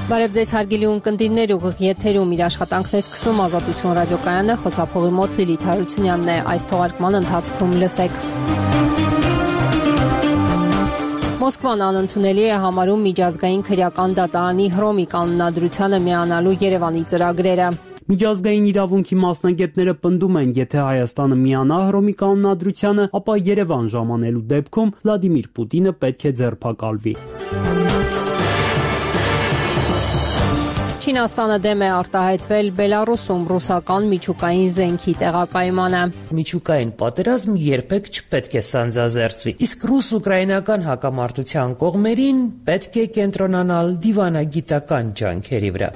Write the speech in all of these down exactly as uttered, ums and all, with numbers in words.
Բարև ձեզ հարգելի ունկնդիրներ, ուղիղ եթերում իր աշխատանքն է սկսում Ազատություն ռադիոկայանը, խոսափողի մոտ Լիլիթ Հարությունյանն է, այս թողարկման ընթացքում լսեք։ Մոսկվան անընդունելի է համարում միջազգային քրեական դատարանի Հռոմի կանոնադրությանը միանալու Երևանի ծրագրերը։ Միջազգային իրավունքի մասնագետները պնդում են, եթե Հայաստանը միանա Հռոմի կանոնադրությանը, ապա Երևան ժամանելու դեպքում Վլադիմիր Պուտինը պետք է ձերբակալվի։ Չինաստանը դեմ է արտահայտվել Բելարուսում ռուսական միջուկային զենքի տեղակայմանը։ Միջուկային պատերազմ երբեք չպետք է սանձազերծվի, իսկ ռուս-ուկրաինական հակամարտության կողմերին պետք է կենտրոնանալ դիվանագիտական ջանքերի վրա։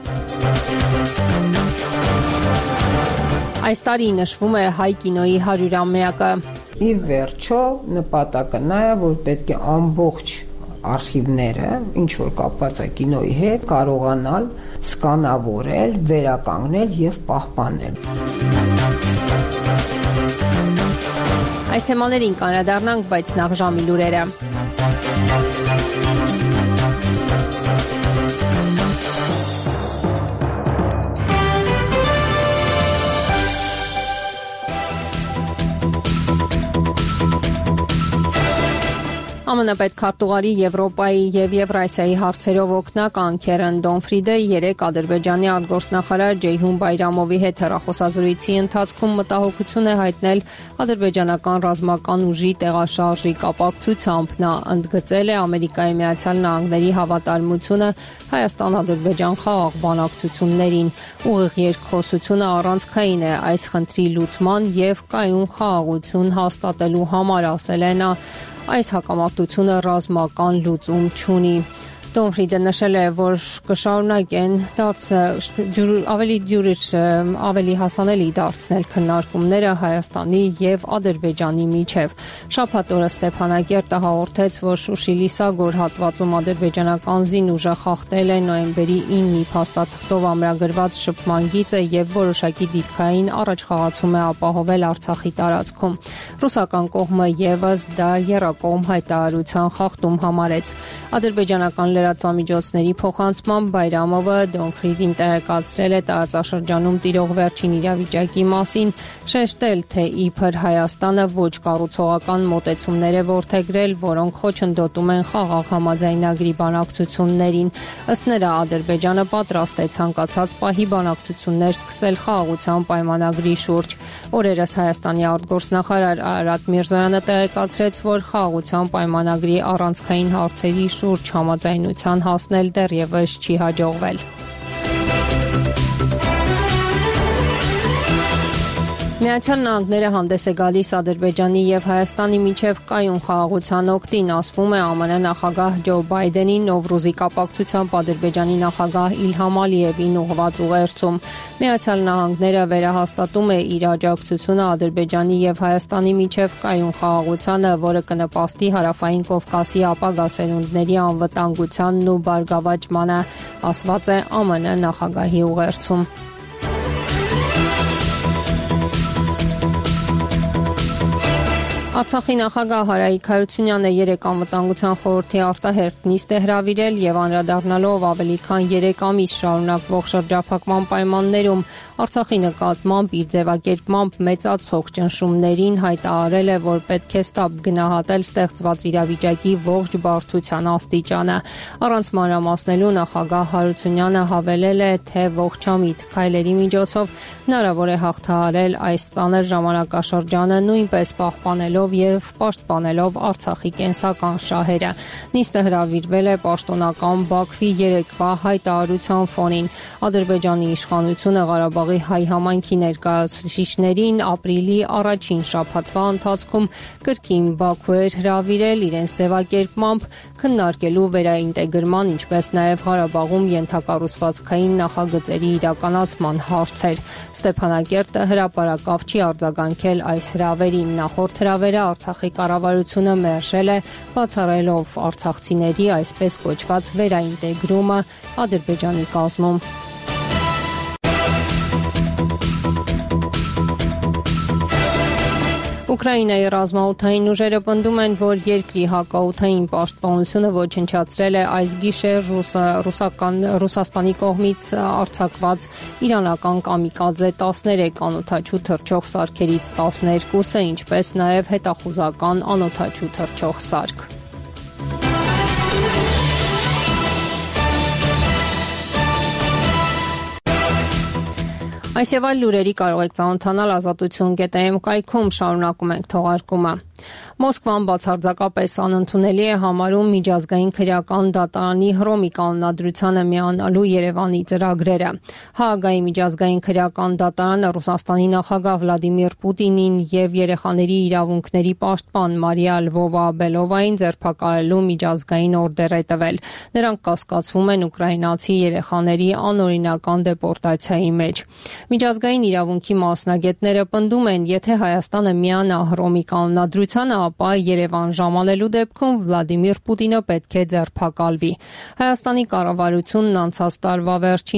Այս տարի նշվում է հայ կինոյի հարյուրամյակը։ Ի վերջո նպատակը նա է, որ պետք է ամբողջ արխիվները, ինչ որ կապված է կինոյի հետ, կարողանալ սկանավորել, վերականգնել եւ պահպանել։ Այս թեմաներին կանրադառնանք, բայց նախ ժամի լուրերը։ ԱՄՆ պետքարտուղարի Եվրոպայի եւ Եվրասիայի հարցերով օգնական Քերեն Դոնֆրիդը երեկ Ադրբեջանի արտգործնախարար Ջեյհուն Բայրամովի հետ հեռախոսազրույցի ընթացքում մտահոգություն է հայտնել ադրբեջանական ռազմական ուժի տեղաշարժի կապակցությամբ։ Նա ընդգծել է Ամերիկայի Միացյալ Նահանգների հավատարմությունը Հայաստան-Ադրբեջան խաղաղ բանակցություններին։ Ուղիղ երկխոսությունը առանցքային է այս խնդրի լուծման եւ կայուն խաղաղություն հաստատելու համար, ասել է նա։ Այս հակամարտությունը ռազմական լուծում չունի։ Դոնֆրիդը նշել է, որ կշարունակեն ավելի դյուրիչ, ավելի հասանելի դարձնել քննարկումները Հայաստանի եւ Ադրբեջանի միջև։ Շաբաթ օրը Ստեփանակերտը հաղորդեց, որ Շուշի Լիսագոր հատվածում ադրբեջանական զինուժը խախտել է նոյեմբերի ինը փաստաթղթով ամրագրված շփման գիծը եւ որոշակի դիրքային առաջխաղացում է ապահովել Արցախի տարածքում։ Ռուսական կողմը եւս դա եռակողմ հայտարարության խախտում համարեց։ Ադրբեջանական լրատվամիջոցների փոխանցմամբ Բայրամովը Դոնֆրիդին տեղեկացրել է տարածաշրջանում տիրող վերջին իրավիճակի մասին, շեշտել, թե իբր Հայաստանը ոչ կառուցողական մոտեցումներ է որդեգրել, որոնք խոչընդոտում են խաղաղ համաձայնագրի բանակցություններին։ Ըստ նրա, Ադրբեջանը պատրաստ է ցանկացած պահի բանակցություններ սկսել խաղաղության պայմանագրի շուրջ։ Օրերս Հայաստանի արտգործնախարար Արարատ Միրզոյանը տեղեկացրեց, որ խաղաղության պայմանագրի առանցքային հարցերի շուրջ համաձայնության հասնել դեռևս չի հաջողվել։ Միացյալ Նահանգները հանդես է գալիս Ադրբեջանի եւ Հայաստանի միջև կայուն խաղաղության օգտին, ասվում է ԱՄՆ նախագահ Ջո Բայդենի Նովրուզի կապակցությամբ Ադրբեջանի նախագահ Իլհամ Ալիևին ուղղված ուղերձում։ Միացյալ Նահանգները վերահաստատում է իր աջակցությունը Ադրբեջանի եւ Հայաստանի միջև կայուն խաղաղությանը, որը կնպաստի Հարավային Կովկասի ապագա սերունդների անվտանգությանն ու բարգավաճմանը, ասված է ԱՄՆ նախագահի ուղերձում։ Արցախի նախագահ Հարայիկ Հարությունյանը երեկ անվտանգության խորհրդի արտահերթ նիստ է հրավիրել եւ անդրադառնալով ավելի քան երեք ամիս շարունակվող շրջափակման պայմաններում Արցախի նկատմամբ իր ձևակերպմամբ մեծացող ճնշումներին հայտարարել է, որ պետք է ստապ գնահատել ստեղծված իրավիճակի ողջ բարդության աստիճանը։ Առանց մանրամասնելու նախագահ Հարությունյանը հավելել է, թե ողջամիտ քայլերի միջոցով հնարավոր է հաղթահարել այս ծանր ժամանակաշրջանը, նույնպես պահպանելով եւ պաշտպանելով Արցախի կենսական շահերը։ Նիստը հրավիրվել է պաշտոնական Բաքվի երեկվա հայտարարության ֆոնին։ Ադրբեջանի իշխանությունը Ղարաբաղի հայ համայնքի ներկայացուցիչներին ապրիլի առաջին շաբաթվա ընթացքում կրկին Բաքու էր հրավիրել իրենց ձևակերպմամբ քննարկելու վերաինտեգրման, ինչպես նաեւ Ղարաբաղում ենթակառուցվածքային նախագծերի իրականացման հարցեր։ Ստեփանակերտը հրապարակավ չի արձագանքել այս հրավերին։ Նախորդ հրավերը Արցախի կառավարությունը մերժել է, բացառելով արցախցիների այսպես կոչված վերաինտեգրումը Ադրբեջանի կազմում։ Ուկրաինայի ռազմաօդային ուժերը պնդում են, որ երկրի հակաօդային պաշտպանությունը ոչնչացրել է այս գիշեր ռուսական Ռուսաստանի կողմից արձակված իրանական կամիկաձե տասներեք անօդաչու թռչող սարքերից տասներկուսը, ինչպես նաև հետախուզական անօդաչու թռչող սարք։ Այս եւ այլ լուրերի կարող եք ծանոթանալ ազատություն կետ am կայքում, շարունակում ենք թողարկումը։ Մոսկվան բացարձակապես անընդունելի է համարում միջազգային քրեական դատարանի Հռոմի կանոնադրությանը միանալու Երևանի ծրագրերը։ Հաագայի միջազգային քրեական դատարանը Ռուսաստանի նախագահ Վլադիմիր Պուտինին եւ երեխաների իրավունքների պաշտպան Մարիա Լվովա-Բելովային ձերբակալելու միջազգային օրդեր է տվել։ Նրանք կասկածվում են ուկրաինացի երեխաների անօրինական դեպորտացիայի մեջ։ Միջազգային իրավունքի մասնագետները պնդում են, եթե Հայաստանը միանա Հռոմի կանոնադրությանը, ապա Երևան ժամանելու դեպքում Վլադիմիր Պուտինը պետք է ձերբակալվի։ Հայաստանի կառավարությունն անցած տարվա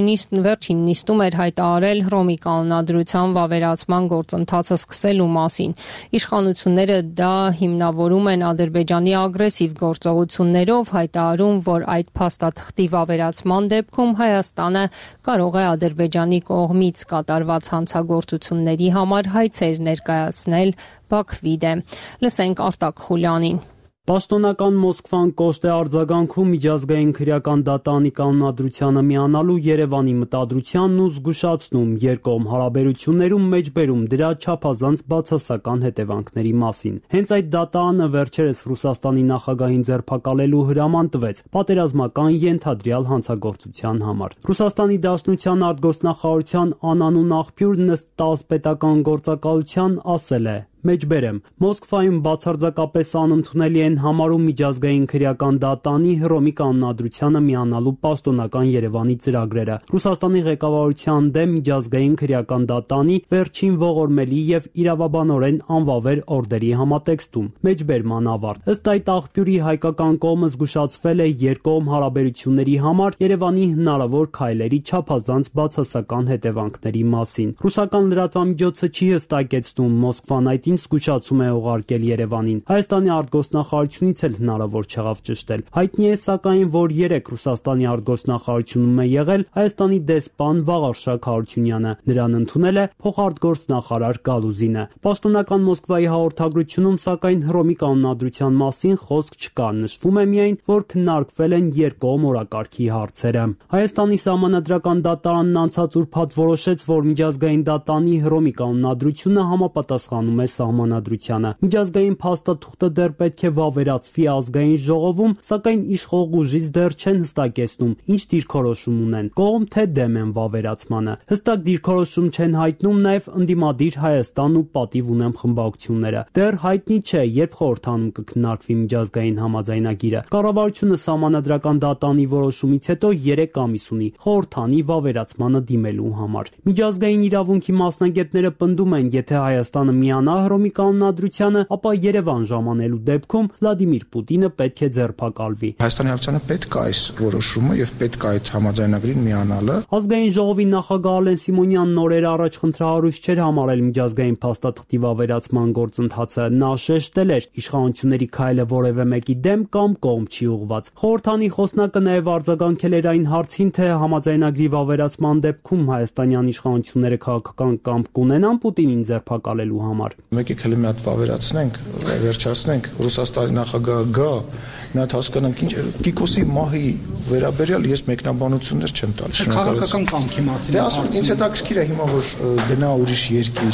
վերջին նիստում էր հայտարարել Հռոմի կանոնադրության վավերացման գործընթացը սկսելու մասին։ Իշխանությունները դա հիմնավորում են Ադրբեջանի ագրեսիվ գործողություններով, հայտարարում, որ այդ փաստաթղթի վավերացման դեպքում Հայաստանը կարող է Ադրբեջանի կողմից կատարված հանցագործությունների համար հայցեր ներկայացնել Բաքվի դեմ։ Լսենք Արտակ Խուլյանին։ Պաշտոնական Մոսկվան կոշտ է արձագանքում միջազգային քրեական դատարանի կանոնադրությանը միանալու Երևանի մտադրությանն ու զգուշացնում երկկողմ հարաբերություններում մեջբերում դրա չափազանց բացասական հետևանքների մասին։ Հենց այդ դատարանը վերջերս Ռուսաստանի նախագահին ձերբակալելու հրաման տվեց պատերազմական ենթադրյալ հանցագործության համար։ Ռուսաստանի Դաշնության արտգործնախարարության անանուն աղբյուր ըստ տաս պետական գործակալության ասել է. Մեջբերեմ, Մոսկվայում բացարձակապես անընդունելի են համարում միջազգային քրեական դատարանի Հռոմի կանոնադրությանը միանալու պաշտոնական Երևանի ծրագրերը։ Ռուսաստանի ղեկավարության դեմ միջազգային քրեական դատարանի վերջին ողորմելի եւ իրավաբանորեն անվավեր օրդերի համատեքստում։ Մեջբերման ավարտ։ Ըստ այդ աղբյուրի հայկական կողմը զգուշացվել է երկկողմ հարաբերությունների համար Երևանի հնարավոր քայլերի չափազանց բացասական հետևանքների մասին։ Ռուսական լրատվամիջոցը չի հստակեցնում Մոսկվան այդ զգուշացում է ուղարկել Երևանին։ Հայաստանի արտգործնախարարությունից էլ հնարավոր չեղավ ճշտել։ Հայտնի է սակայն, որ երեք Ռուսաստանի արտգործնախարարությունում է եղել Հայաստանի դեսպան Վաղարշակ Հարությունյանը։ Նրան ընդունել է փոխարտգործնախարար Գալուզինը։ Պաշտոնական Մոսկվայի հաղորդագրությունում սակայն Հռոմի կանոնադրության մասին խոսք չկա, նշվում է միայն, որ քննարկվել են երկկողմ օրակարգի հարցերը։ Հայաստանի սահմանադրական դատարանն անցած ուրբաթ որոշեց, որ միջազգային դատարանի Հռոմի կանոնադրությունը համապատասխանում է սահմանադրությանը։ Միջազգային փաստաթուղթը դեռ պետք է վավերացվի ազգային ժողովում, սակայն իշխող ուժից դեռ չեն հստակեցնում ինչ դիրքորոշում ունեն, կողմ թե դեմ են վավերացմանը։ Հստակ դիրքորոշում չեն հայտնում նաև ընդդիմադիր Հայաստան ու Պատիվ ունեմ խմբակցությունները։ Դեռ հայտնի չէ, երբ խորհրդանում կքննարկվի միջազգային համաձայնագիրը։ Կառավարությունը սահմանադրական դատարանի որոշումից հետո երեք ամիս ունի խորհրդանի վավերացմանը դիմելու համար։ Միջազգային իրավունքի մասնագետները պնդում են, եթե Հայաստանը միանա Հռոմի կանոնադրությանը, ապա Երևան ժամանելու դեպքում Վլադիմիր Պուտինը պետք է ձերբակալվի։ Հայաստանի Հանրապետությանը պետք է այս որոշումը եւ պետք է այդ համաձայնագրին միանալը։ Ազգային ժողովի նախագահ Ալեն Սիմոնյանն օրեր առաջ խնդրահարույց չէր համարել միջազգային փաստաթղթի վավերացման գործընթացը։ Նա շեշտել էր, իշխանությունների քայլը որևէ մեկի դեմ կամ կողմ չի ուղղված։ Խորհրդանի խոսնակը նաև արձագանքել էր այն հարցին, թե համաձայնագրի վավերացման դեպքում հայաստանյան իշխանությունները քաղաքական կամք կունենան Պուտինին ձերբակալելու համար։ Եկեք հենց մի հատ վավերացնենք, վերջացնենք, Ռուսաստանի նախագահը գա, մի հատ հասկանանք ինչ Կիկոսի մահի վերաբերյալ ես մեկնաբանություններ չեմ տալ։ Քաղաքական կամքի մասին։ Դե ասում ինձ հետաքրքիր է հիմա որ գնա ուրիշ երկիր,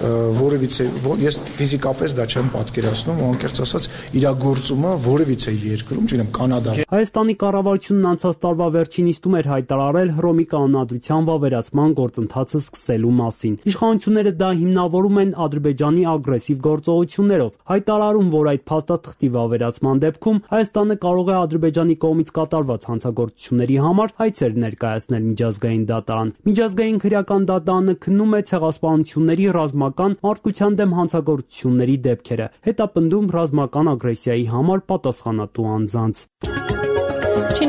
որևիցե ես ֆիզիկապես դա չեմ պատկերացնում, ու անկեղծ ասած իրագործումը որևիցե երկրում, չգիտեմ, Կանադա։ Հայաստանի կառավարությունն անցած տարվա վերջին նիստում էր հայտարարել Հռոմի կանոնադրության վավերացման գործընթացը սկսելու մասին։ Իշխանությունները դա հիմնավորում են Ադրբեջանի ագրեսիվ գործողություններով, հայտարարում, որ այդ փաստաթղթի վավերացման դեպքում Հայաստանը կարող է Ադրբեջանի կողմից կատարված հանցագործությունների համար հայցեր ներկայացնել միջազգային դատարան։ Միջազգային քրեական դատարանը քննում է ցեղասպանությունների, ռազմական մարդկության դեմ հանցագործությունների դեպքերը, հետապնդում ռազմական ագրեսիայի համար պատասխանատու անձանց։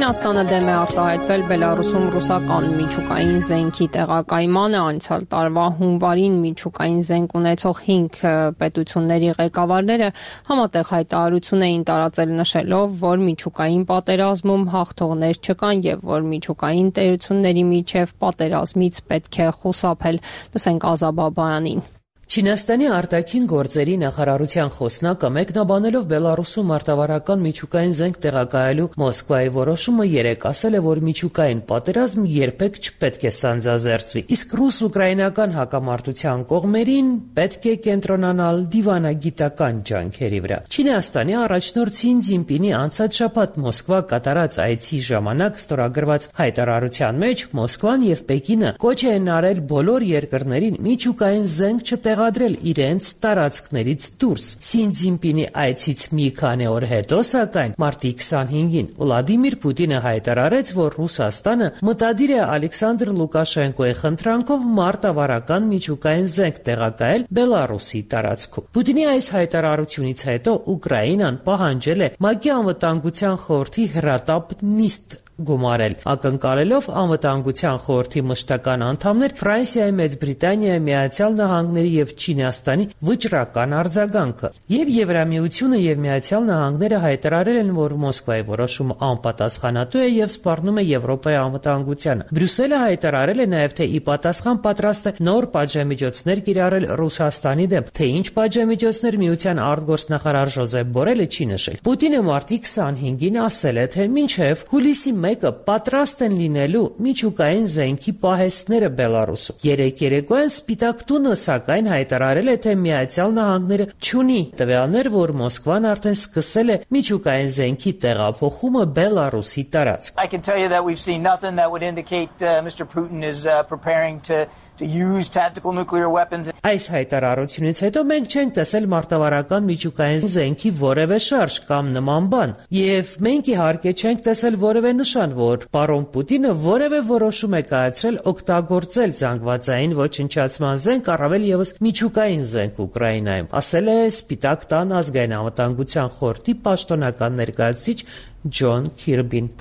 Չինաստանը դեմ է արտահայտվել Բելարուսում ռուսական միջուկային զենքի տեղակայմանը, անցյալ տարվա հունվարին միջուկային զենք ունեցող հինգ պետությունների ղեկավարները համատեղ հայտարարություն էին տարածել նշելով, որ միջուկային պատերազմում հաղթողներ չկան եւ որ միջուկային տերությունների միջև պատերազմից պետք է խուսափել։ Լսենք Ազա Բաբայանին։ Չինաստանի արտաքին գործերի նախարարության խոսնակը մեկնաբանելով Բելարուսում արտավարական միջուկային զենք տեղակայելու Մոսկվայի որոշումը երեկ ասել է, որ միջուկային պատերազմ երբեք չպետք է սանձազերծվի, իսկ ռուս-ուկրաինական հակամարտության կողմերին պետք է կենտրոնանալ դիվանագիտական ջանքերի վրա։ Չինաստանի առաջնորդ Սին Ցզինպինի անցած շաբաթ Մոսկվա կատարած այցի ժամանակ ստորագրված հայտարարության մեջ Մոսկվան եւ Պեկինը կոչ են արել բոլոր երկրներին միջուկային զենք չտեղ ադրել իրենց տարածքներից դուրս։ Սին Ցզինպինի այցից մի քանի օր հետո, սակայն, մարտի քսանհինգին Վլադիմիր Պուտինը հայտարարեց, որ Ռուսաստանը մտադիր է Ալեքսանդր Լուկաշենկոյի խնդրանքով մարտավարական միջուկային զենք տեղակայել Բելարուսի տարածքում։ Պուտինի այս հայտարարությունից հետո Ուկրաինան պահանջել է ՄԱԿ-ի անվտանգության խորհրդի հրատապ նիստ գումարել, ակնկալելով անվտանգության խորհրդի մշտական անդամներ Ֆրանսիայի, Մեծ Բրիտանիայի, Միացյալ Նահանգների եւ Չինաստանի վճռական արձագանքը։ Եվ Եվրամիությունը եւ Միացյալ Նահանգները հայտարարել են, որ Մոսկվայի որոշումը անպատասխանատու է եւ սպառնում է Եվրոպայի անվտանգությանը։ Բրյուսելը հայտարարել է նաեւ, թե ի պատասխան պատրաստ է նոր պատժամիջոցներ կիրառել Ռուսաստանի դեմ, թե ինչ պատժամիջոցներ Միության արտգործնախարար Ժոզեփ Բորելը չի նշել։ Պուտինը մարտի քսանհինգին ասել է, թե մինչեւ հուլիսի մեկը պատրաստ են լինելու միջուկային զենքի պահեստները Բելարուսում։ Երեք երեկոյան Սպիտակ տունը սակայն հայտարարել է, թե Միացյալ Նահանգները չունի տվյալներ, որ Մոսկվան արդեն սկսել է միջուկային զենքի տեղափոխումը Բելարուսի տարածք։ I can tell you that we've seen nothing that would indicate uh, Mister Putin is uh, preparing to to use tactical nuclear weapons. Այս հայտարարությունից հետո մենք չենք տեսել մարտավարական միջուկային զենքի որևէ շարժ կամ նման բան, եւ մենք իհարկե չենք տեսել որևէ նշան, որ պարոն Պուտինը որևէ որոշում է կայացրել օգտագործել զանգվածային ոչնչացման զենք, առավել եւս միջուկային զենք Ուկրաինայում, ասել է Սպիտակ տան ազգային անվտանգության խորհրդի պաշտոնական ներկայացուցիչ Ջոն Քիրբին։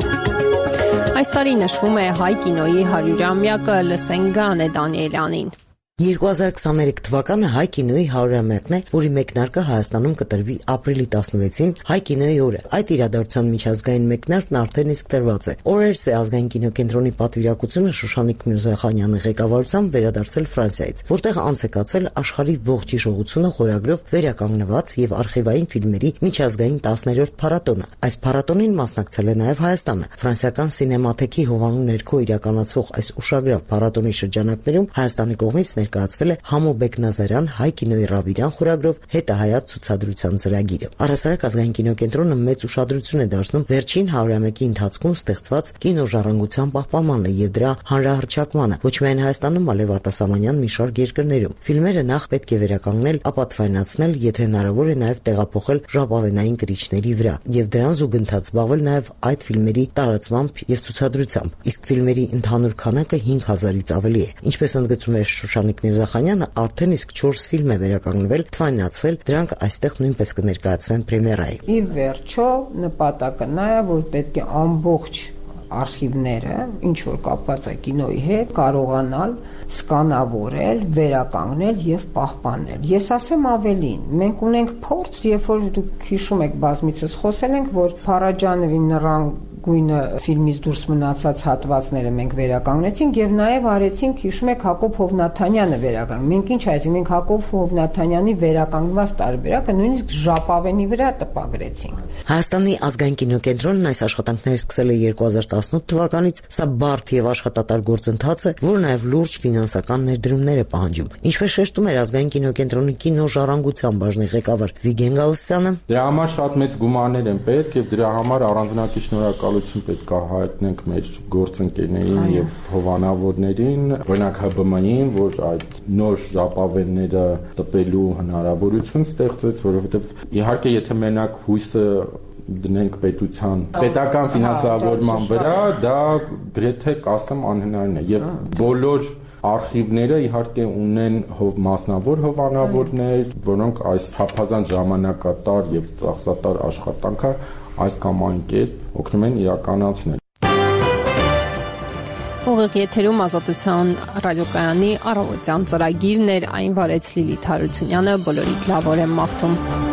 Այս տարի նշվում է հայ կինոյի հարյուրամյակը, լսենք Գանե Դանիելյանին։ երկու հազար քսաներեք թվականը հայ կինոյի հարյուրամյակն է, որի մեկնարկը Հայաստանում կտրվի ապրիլի տասնվեցին հայ կինոյի օրը։ Այդ իրադարձության միջազգային մեկնարկն արդեն իսկ տրված է։ Օրերս է ազգային կինոկենտրոնի պատվիրակությունը Շուշանիկ Միրզոյանի ղեկավարությամբ վերադարձել Ֆրանսիայից, որտեղ անց է կացվել աշխարհի ողջ իշխողությունը խորագրով վերականգնված եւ արխիվային ֆիլմերի միջազգային տասներորդ փառատոնը։ Այս փառատոնին մասնակցել է նաեւ Հայաստանը։ Ֆրանսիական սինեմաթեքի հովանու ներքո իրականացվող այս ուշագրավ փառատոնի շրջանակներում Հայաստանի կողմից ներկայացվել է Համո Բեկնազարյան հայ կինոյի Ռավիրյան խորագրով հետահայաց ցուցադրության ծրագիրը։ Առհասարակ ազգային կինոկենտրոնը մեծ ուշադրություն է դարձնում վերջին հարյուրամյակի ընթացքում ստեղծված կինոժառանգության պահպանմանը եւ դրա հանրահռչակմանը, ոչ միայն Հայաստանում, այլև արտասահմանյան մի շարք երկրներում։ Ֆիլմերը նախ պետք է վերականգնել, ապա թվայնացնել, եթե հնարավոր է նաեւ տեղափոխել ժապավենային կրիչների վրա եւ դրան զուգընթաց զբաղվել նաեւ այդ ֆիլմերի տարածմամբ եւ ցուցադրությամբ։ Իսկ ֆիլմերի ընդհանուր քանակը հինգ հազարից ավելի է։ Ինչպես ընդգծում է Շուշանիկ Միրզախանյանը, արդեն իսկ չորս ֆիլմ է վերականգնվել, թվայնացվել, դրանք այստեղ նույնպես կներկայացվեն պրեմիերայի։ Ի վերջո նպատակը նա է, որ պետք է ամբողջ արխիվները, ինչ որ կապված է կինոյի հետ, կարողանալ սկանավորել, վերականգնել եւ պահպանել։ Ես ասեմ ավելին, մենք ունենք փորձ, երբ որ դուք հիշում եք բազմիցս խոսել ենք, որ Փարաջանովի նռան գույնը ֆիլմից դուրս մնացած հատվածները մենք վերականգնեցինք եւ նաեւ արեցինք, հիշում եք, Հակոբ Հովնաթանյանը վերականգնել։ Մենք ինչ այսինքն մենք Հակոբ Հովնաթանյանի վերականգնված տարբերակը նույնիսկ ժապավենի վրա տպագրեցինք։ Հայաստանի ազգային կինոկենտրոնն այս աշխատանքները սկսել է երկու հազար տասնութ թվականից, սա բարդ եւ աշխատատար գործընթաց է, որ նաեւ լուրջ ֆինանսական ներդրումներ է պահանջում։ Ինչպես շեշտում էր ազգային կինոկենտրոնի կինոժառանգության բաժնի ղեկավար Վիգեն Գալստյանը, դրա համար շատ մեծ գումարներ են պետք եւ դրա համար առանձնակի շնորհակալություն պետք է հայտնենք մեր գործընկերներին եւ հովանավորներին, օրինակ Հ B M-ին, որ այդ նոր ժապավենները տպելու հնարավորություն ստեղծեց, որովհետեւ իհարկե եթե մենակ հույսը դնենք պետության պետական ֆինանսավորման վրա, դա գրեթե կասեմ անհնարին է եւ բոլոր արխիվները իհարկե ունեն հով մասնավոր հովանավորներ, որոնք այս հապազան ժամանակատար եւ ծախսատար աշխատանքը այս կամ այն կերպ օգնում են իրականացնել։ Ուղիղ եթերում Ազատության ռադիոկայանի առավոտյան ծրագիրն էր, այն վարեց Լիլիթ Հարությունյանը, բոլորիդ լավ օր եմ մաղթում։